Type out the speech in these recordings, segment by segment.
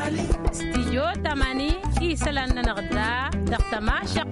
استيجو تماني إيسلان نغدا دقتماشق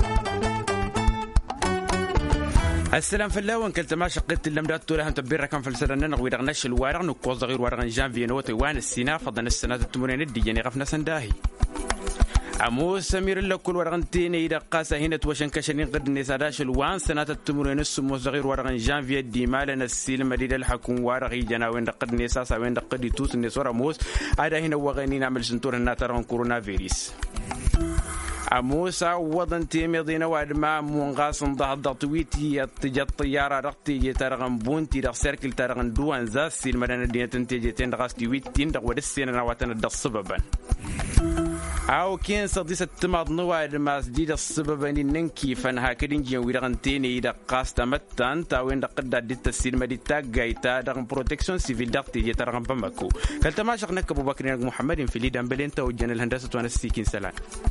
السلام فلاوان كلتما شقت اللمدات طولها تبير رقم فلسرنا نغوي رغنش الوارغ نكوز غير وارغن جانفي نوتي وان السينا فضن السنة التمرين الدياني غفنا سنداهي عمو سمير الله كل ورغنتين إذا قاسة هنا توشن كشنين قد نساداش الوان سنة التمرين السمو صغير ورغن جانفي الديمالنا السيل مديد الحكم وارغي جنا وين قد نساسا وين قد يتوس النسورة موس هذا هنا وغنين عمل سنتور الناترون كورونا فيروس عموسا وضن تيميضين وادما منغاس ضغط تويتي تجي الطيارة رقتي يترغن بونتي رغ سيركل ترغن دوان زاسي المدن الدينة تنتيجتين رغاس تويتين رغ ودسين نواتن الدق سببا أو كين صديس التماض نواد ما سديد السبب أن ننكي فنها كدنجي ويرغنتيني إذا قاست متان تاوين دقدا ديت السينما دي تاجايتا دغن بروتكشن سيفيل دقتي يترغن بمكو كلتما شغنك أبو بكر محمد في ليدان بلين توجن الهندسة وانا السيكين سلام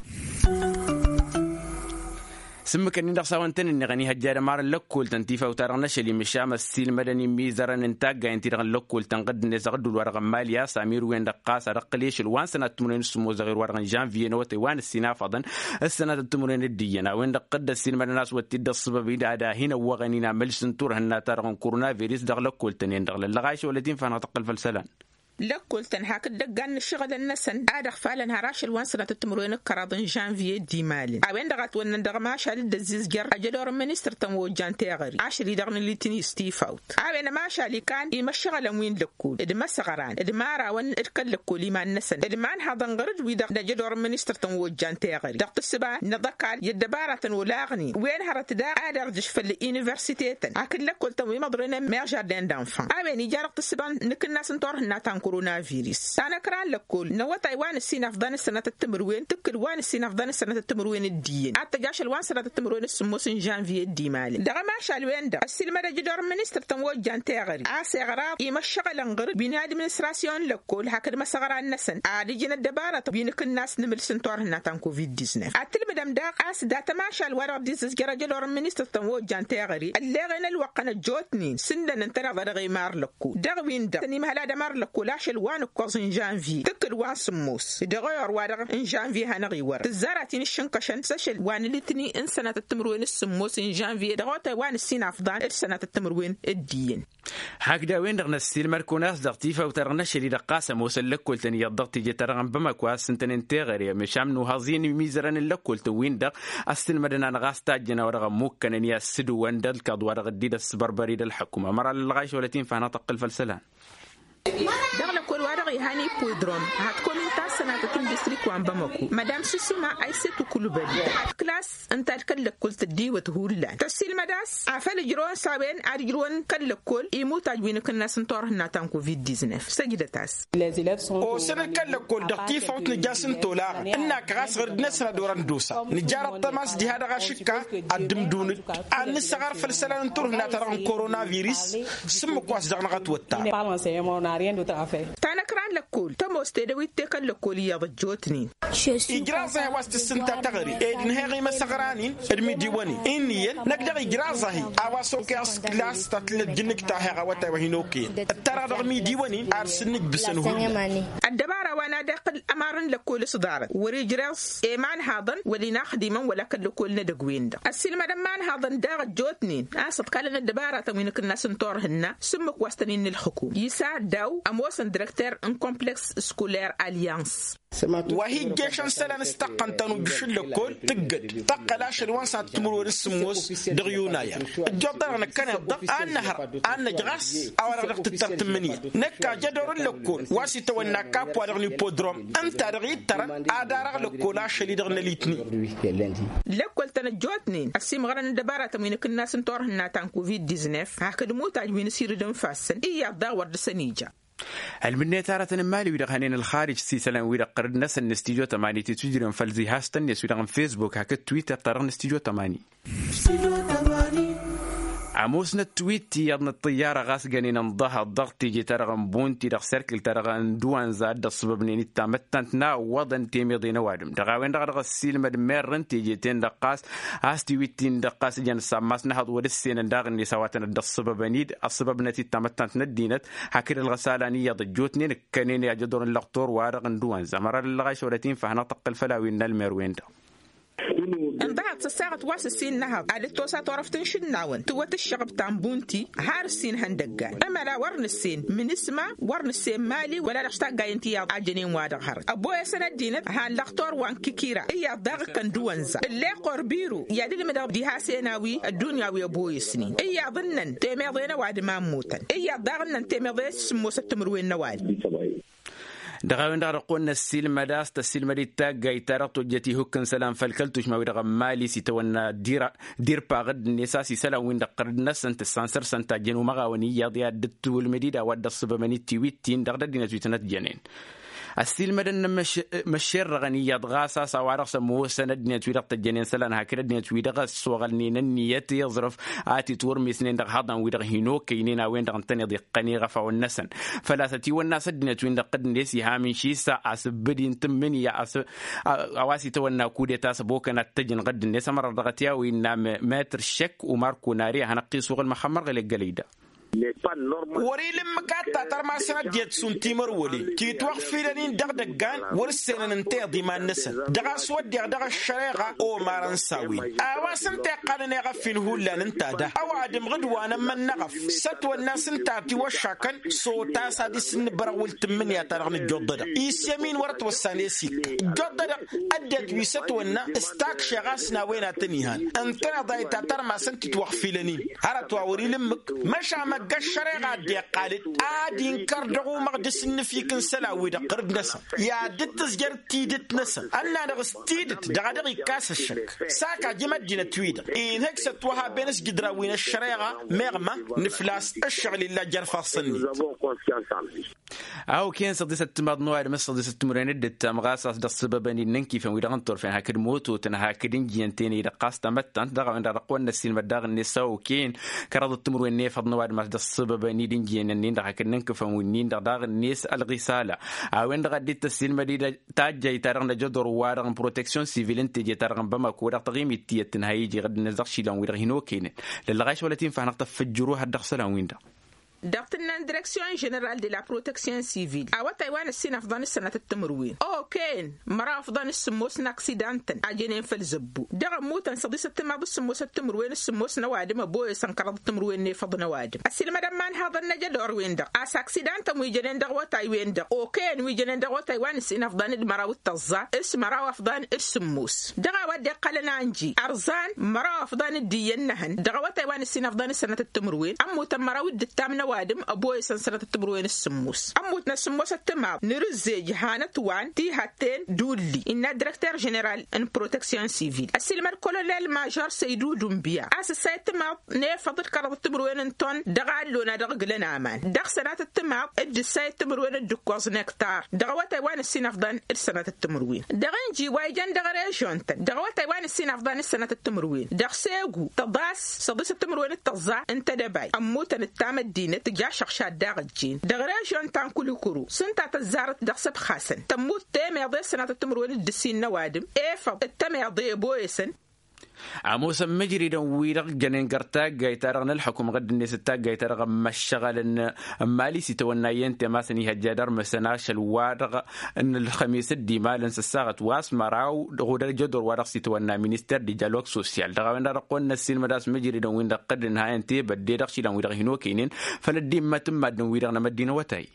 سمك إن دخساوانتن إن غني هجار مار اللقول تنتيفا وترغنا شلي مشام السيل مدني ميزران انتاج إن ترغن اللقول تنقد نزغد الورغ ماليا سامير وين دقاس رقليش الوان سنة تمرين السمو زغير ورغن جانفي نوتي وان السنة فضن السنة التمرين الدينا وين دقد السيل مدن الناس وتد الصبب إذا هنا وغنينا مل سنتور هنا ترغن كورونا فيروس دغ لقول تنين دغ اللغايش ولدين فانا تقل فلسلان لقول تنهاك الدقان الشغل النسن أدخ فعلا هراش الوان سنة التمرين القراضن جانفي ديمالي أوين دغت ون ندغ ما شال الدزيز جر أجدور منستر تمو جان تيغري عشري دغن اللي تني ستيف أوت أوين ما شالي كان يمشغل وين لقول إدما سغران إدما راون إركل لقولي ما النسن إدما هذا غرد ويدغ أجدور منستر تمو جان تيغري دغت السبا ندقال يدبارة ولاغني وين هرت دا أدرجش في اليونيفرسيتيتن أكل لقول تمو مدرنا مير جاردين دانفان أوين يجارق السبا نكل ناس نطور هنا كورونا فيروس أنا كران لكل نو تايوان السنة أفضل السنة التمروين تكل وان السنة أفضل السنة التمروين الدين أتجاش الوان سنة التمروين السموس جانفي الديمالي دغ ما شالوين ده السلمة جدار منستر تموج جان تاغري غراب يمشغل انغرب بين ادمنستراسيون لكل هكذا ما صغر النسن عادي جن الدبارة بينك الناس نمل سنتور هنا تان كوفيد 19 أتل مدام داق أس داتا ما شال ورا ديزز جدار منستر تموج جان تاغري اللي غينا الوقنا جوتني سندن انتنا غير مار لكو دغ وين ده تني مهلا دمار لكو لاش الوان كوزن جانفي تكل وان سموس دغير وادغ ان جانفي هنغي ور تزارتين الشنكشن سشل وان لتني ان سنه التمروين السموس ان جانفي دغوتا وان السين افضل سنه التمروين الدين هكذا وين دغنا السيل مركوناس دغتيفا وترغنا شري دقاسه موسل لكل تني الضغط يجي ترغن بمكوا سنتين تغري مشام نو هازين ميزران لكل توين دغ استل مدنا نغاستا جنا ورغ ممكن يا سدو وندل كد ورغ ديد السبربري الحكومه مر الغايش ولتين فانا تقل فلسلان دغنا كل ورغي هاني بودروم هتكون انت سنه ديستريكت وان باماكو مدام سسما ايسيتو كلوبالي كلاس انت كلك كل تدي وتهول تسيل مداس عفل جرون سابين ارجرون كلك كل يموت اجوين كنا سنتور هنا تان كوفيد 19 سجدتاس او سنه كلك كل دقيق فوت لجاسن تولا انك راس غير نسنا دوران دوسا نجار الطماس دي هذا غشكا ادم دون ان صغار فلسلان تور هنا ترى كورونا فيروس سم كواس دغنا غتوتا تانا كران لكل تمو ستدوي تكل لكل يا ضجوتني إجرازه واسط السنة تغري إنهاغي مسغرانين إرمي ديواني إنيا نقدر إجرازه أواسوكي أسكلاس تطلق جنك تاهغا وتاوهينوكي الترى رغمي ديواني أرسنك بسنهو الدبارة وانا داخل أمارن لكل صدارة وريجراز إيمان هاضن ولينا خديما ولكن لكل ندقوين دا السلمة دمان هاضن داغ جوتنين أصد قالنا الدبارة تموينك الناس نطورهن سمك واستنين الحكوم يساعد داو أموسن ديركتر ان كومبلكس سكولير أليانس وهي جيشان سلان استقن تنو بشل لكل تقد تقلاش الوان ساعة تمرور السموس دغيونايا الجدر كان يضغط النهر أن جغاس أو رغت الترتمنية نكا جدر لكل واسي تونا كاب ورغني بودروم أنت رغيت ترى أدار لكل عشري دغنا ليتني لكل تنجوتني السيم غرن دبارة من كل الناس نطورهن تان كوفيد 19 هكذا موت عجبين يصير دم فاسن إيه يضاور دسنيجا المنية تارة مالي ويدغانين الخارج سيسلان ويدقرد ناس الاستيجو تماني تتجرم فالزي هاستن يسويدغن فيسبوك هكا تويتر تارغن استيجو تماني عموسنا التويت يضن الطيارة غاس جنين انضها الضغط تيجي ترغم بونتي دغ سيركل ترغم دوان زاد الصبب نيني تامتنا وضن تيمي دينا وادم دغاوين دغ السيل مدمرن تيجي تين دقاس هاستي ويتين دقاس جن ساماس نهض ودسين داغ اللي سواتنا الصبب نيد الصبب نتي تامتنا ندينت حكر الغسالانية ضجوتني كنين يجدون اللقطور وارغن دوان زمر اللغاش ولتين فهنا طق الفلاوين المروين ده انضعت الساعة واس السين نهض على توسا طرفتن شناون توت الشغب تامبونتي هار السين هندقان اما لا ورن السين من اسمه ورن السين مالي ولا لاشتاق قاينتي عجنين وادغ هر ابويا سنة دينت هان لختور وان كيكيرا ايا داغ كان دوانزا اللي قربيرو يادي لمدغ ديها سيناوي الدنياوي ابويا سنين ايا ظنن تيميضين واد ما موتا ايا داغنن تيميضين سمو ستمروين نواد دغاوين دغ قلنا السلمة داس السلمة دي تاجي ترقط جتي هكن سلام فالكلتوش ما ويدغ مالي سيتونا دير باغد النساسي سلام وين دقرنا سنت السانسر سنت جنو مغاوني يضيا دتو المديدة ود الصبماني تيويتين دغ دينا تويتنات جنين السلمة دن مشير غنية غاسا سوارق سموه سند نتويدق الجنين سلان هكذا نتويدق الصوغلنين النية يظرف آتي تور مسنين دغ هضان ويدغ هينو كينين وين دغ انتني ضيقني غفا والنسن فلاسة والناس دنتوين دقد نسي هامن شيسا أسبدين تمني أواسي تونا كوديتا سبوكنا التجن غد الناس مرة دغتيا وإن ماتر شك وماركو ناري هنقي سوق المخمر غلق قليدا وري لما كاتا ترمى سنة ديت سنتيمر ولي تيتوخ فيلانين دغدغان ورسنن انتي ضيما النسن دغا سود دغا الشريغه او مارن ساوي اوا سنت قالني غفين هولا ننتادا او ادم غدوانا من نغف ستو الناس انتاتي وشاكن صوتا سادس نبرول 8 ترغن الجدد يسمين ورت وسانيسي جدد ادت ويستونا استاك شغاسنا وين تنيهان انت ضايتا ترمى سنت توخ فيلانين هرتوا وري لمك مشى الشريعة دي قالت آدين كردغو مقدس النفيكن سلاوي دا قرب نسا يا دتس جرتيدت نسا أنا دغستيدت دغدغي كاس الشك ساكا جمد جينا تويدا إن هيك ستوها بينس جدراوين الشريعة مغمة نفلاس الشغل اللي جرفا صني أو كان صديس التماد نوار مصر صديس التمرين الدت مغاسس دا السبباني ننكي فين ويدا غنطور فين هاكد موتو تنهاكدين جينتيني دا قاستا متان دغا وين دا رقوان السين مداغ النساء وكين كراد التمرين نيفض نوار مصر دا السبباني دين جينين دا هاكد ننكي فين وينين دغ الناس الغسالة أوين دا غديت السين مديدا تاجي تارغن جدور وارغن بروتكسيون سيفيلين تيجي تارغن بماكو دا تغيمي تيتن هايجي غد نزاق شيلان ويدا هينو كينين للغاش ولا تنفع نقطة فجروها الدخسلان وين دا دكتورنا ديريكسيون جنرال دي لا بروتكسيون سيفيل او تايوان السين افضل السنه التمروين او كان مرا افضل السموس اكسيدانتن اجينين فالزبو دغ موتن صديس التماد السموس التمروين السموس نوادم بوي سنكرد التمروين ني فض نوادم السلمه دمان هذا النجدور وين دغ اس اكسيدانت مو جنين دغ وتايوين دغ او كان وي جنين دغ تايوان السين افضل المرا والتزا اسم مرا افضل السموس دغ ودي قلنا انجي ارزان مرا افضل الدينهن دغ تايوان السين افضل السنه التمروين امو تمرا ود التامن وادم أبوي سنسرة التمروين السموس أموتنا السموس التمام نرزي جهانة وان تي هاتين دولي إن ديريكتور جنرال ان بروتكسيون سيفيل السلمة الكولونيل ماجور سيدو دومبيا أساسا التمام نيفضل كرد التمروين انتون دغالونا دغلنا أمان دغ سنة التمام الجساي التمروين الدكوز نكتار دغوة تايوان السين أفضان السنة التمروين دغنجي وايجان دغريشونتن دغوة تايوان السين أفضان السنة التمروين دغ سيغو تضاس صديس التمروين التغزا انت دباي أموتن التام الدين تجا شخشات داغجين دغريشون تان كل كرو سنتا تزارت دغسب خاسن تموت تيمي ضي سنة التمروين الدسين نوادم ايفا التمي ضي بويسن عموسا مجري دون ويرق جنين قرتاق جايتارغن الحكم غد الناس التاق جايتارغ مشغل ان مالي سيتونايين تماسني هجادر مسناش الوارغ ان الخميس الديمال انس الساغت واس مراو غودر جدور وارغ سيتونا مينيستر دي جالوك سوسيال دغاوين رقون السين مداس مجري دون وين قد نهايه انتي بدي دخشي دون ويرغ هنو كينين فلديم ما تم دون ويرغ مدينه وتاي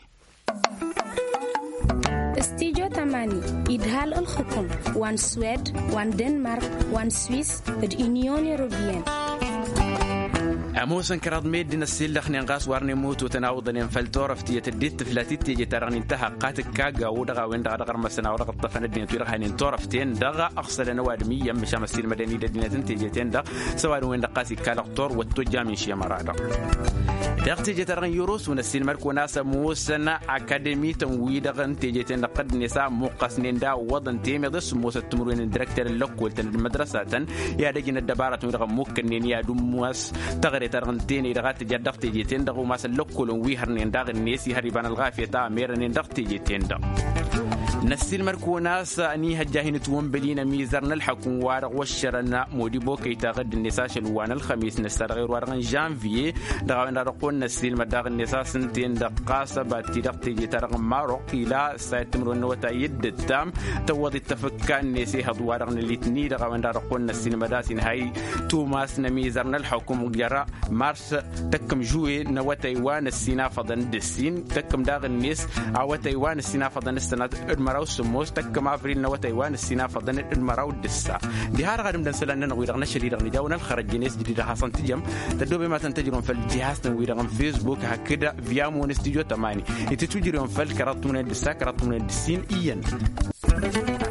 استيجو تماني إدهال الحكم وان سويد وان دنمارك وان سويس اليونيون يوروبيان عموسا كراد ميدنا السلخ ننقاس وارني موت وتناوض ننفلتور فتية الديت فلاتيت تيجي ترغن انتهى قاتك كاقا ودغا وين دغا مسنا ودغا الطفن الدين تويرغ هنين تورفتين دغا أغسل نوادمية مشا مسير مدني دينة تيجيتين دغ سوار وين دقاسي كالقطور والتوجا من شيا مرادا دغ تيجي ترغن يوروس ونسين مركو ناسا موسنا أكاديمي تنوي دغن تيجيتين دقد نساء مقاسنين دا وضن تيمي دس موسى التمروين الدركتر اللوك والتن المدرسة يا دجين الدبارة ودغا ممكن يا دمواس تغري يترغنتين إدغات جدقت جيتين دغو ما سلكل ويهرنين داغ الناس يهربان الغافية تاميرنين دغت جيتين دغ نسيل مركوناس أني هجاهن توم بلينا ميزرنا الحكم وارغ والشرنا مودي بوكي تاغد النساش الوان الخميس نسترغير وارغن جانفي دغاونا رقون نسيل مداغ النساس سنتين دقاسة باتي دغت جيتارغ ماروق إلى سايتمرون وتا يد التام توضي التفكا النسي هدوارغن الليتني دغاونا رقون نسيل مداسين هاي توماس نميزرنا الحكم جرا مارس تكم جوي نوتا يوان السينا فضن دسين تكم داغ النس عوتا يوان السينا فضن السنة المراو سموس تكم أفريل نوتا يوان السينا فضن المراو الدسا دي هار غادم دنسلنا نغويرغنا شريرغني جاونا الخرج جنيس جديد حسن تجم تدوبي ما تنتجرون في الجهاز نغويرغن فيسبوك هكذا فيا مون استوديو 8 يتتوجرون في الكراتون الدسا كراتون الدسين إيان